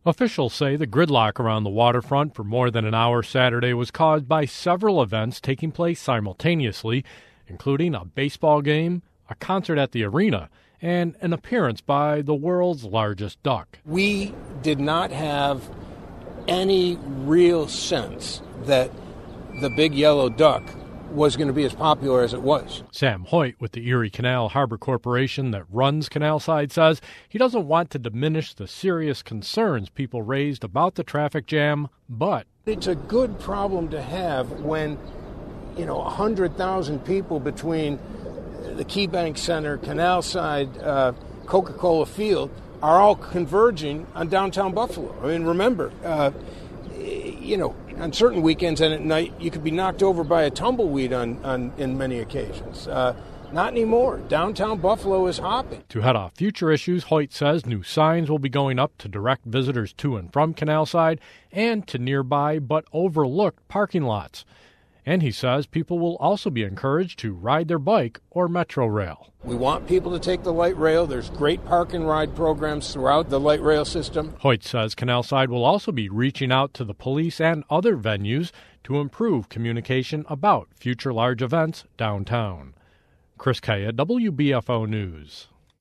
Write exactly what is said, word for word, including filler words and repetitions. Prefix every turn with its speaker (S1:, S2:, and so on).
S1: Officials say the gridlock around the waterfront for more than an hour Saturday was caused by several events taking place simultaneously, including a baseball game, a concert at the arena, and an appearance by the world's largest duck.
S2: We did not have any real sense that the big yellow duck was going to be as popular as it was.
S1: Sam Hoyt with the Erie Canal Harbor Corporation that runs Canalside says he doesn't want to diminish the serious concerns people raised about the traffic jam, but
S2: it's a good problem to have when, you know, one hundred thousand people between the KeyBank Center, Canalside, uh, Coca-Cola Field are all converging on downtown Buffalo. I mean, remember, uh, you know, on certain weekends and at night, you could be knocked over by a tumbleweed on, on in many occasions. Uh, not anymore. Downtown Buffalo is hopping.
S1: To head off future issues, Hoyt says new signs will be going up to direct visitors to and from Canalside and to nearby but overlooked parking lots. And he says people will also be encouraged to ride their bike or Metro Rail.
S2: We want people to take the light rail. There's great park and ride programs throughout the light rail system.
S1: Hoyt says Canalside will also be reaching out to the police and other venues to improve communication about future large events downtown. Chris Kaya, W B F O News.